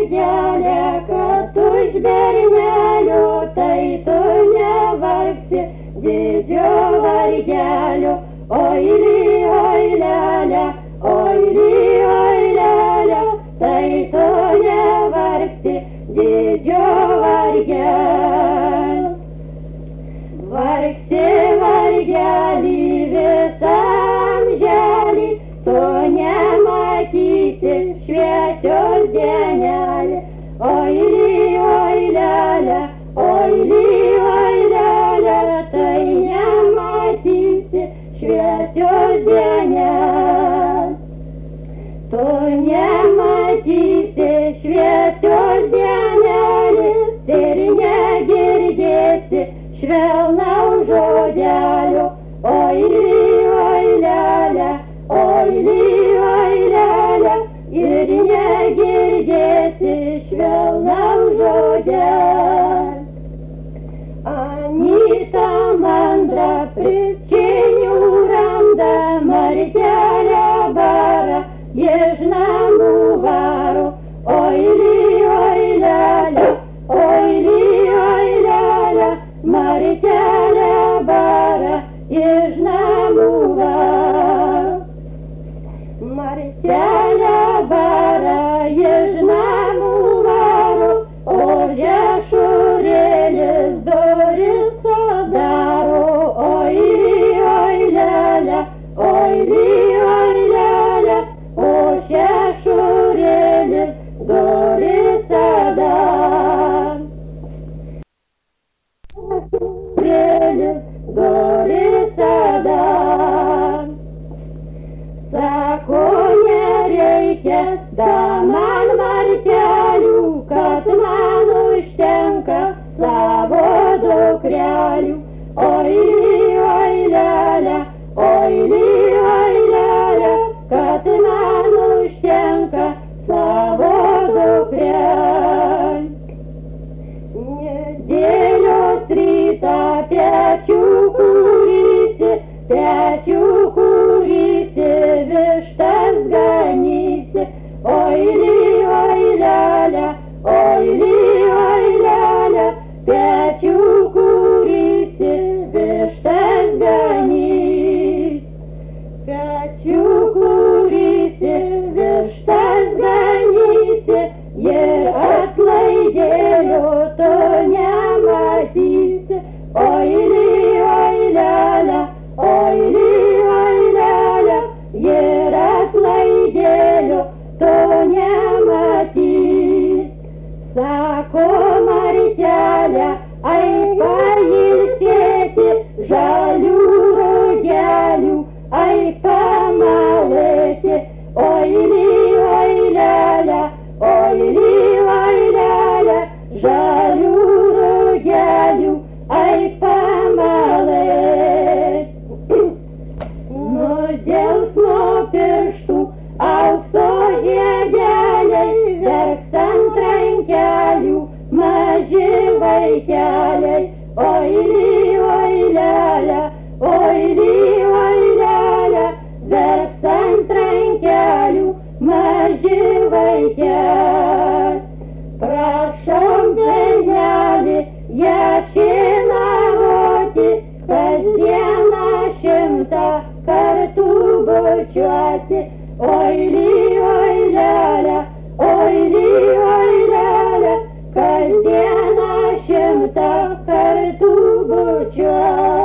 mergelė, kad už bernelio, tai tu nevargsi didžio vargelio. Oi lelė, oi lelė, tai tu nevargsi didžio vargelio. Vargsi vargelį visam želį, tu nematysi šviesios dienelį. Oi lelė, tai nematysi šviesios dienelį. Tu nematysi šviesios dienelės ir negirdėsi švelnaus žodelio. Oi lelė, ir negirdėsi švelnaus žodelio. Anyta mandra pricinių randa, martelę bara, iš namų varo. Oi lelė, martelę bara, iš namų varo. Martelę bara, iš namų varo, o žešurėlis duris daro. Oi lelė, o žešurėlis duris daro. Duris daro. Sako, nereikia da man martelių, kad man užtenka savo dukrelių. Oi lelė, kad man užtenka savo dukrelių. Nedėlios rytą pečių kūrysi, vištas ganysi. Oi lelė, pečių kūrysi, vištas ganysi. Pečių kūrysi, vištas ganysi, ir atlaidėlio tu nematysi. Oi lelė, ir atlaidėlio tu nematysi. Sako martelė, eik pailsėti žalių rugelių, eik pamalėti. Oi lelė, žalių rugelių, eik pamalėti. Nudėls nuo pirštų aukso žiedeliai, verks ant rankelių maži vaikeliai. Oi lelė, verks ant rankelių maži vaikeliai. Prašom bernelį, ją šienauti, kasdieną 100 kartų bučiuoti. Oi lelė, kasdieną 100 kartų bučiuoti.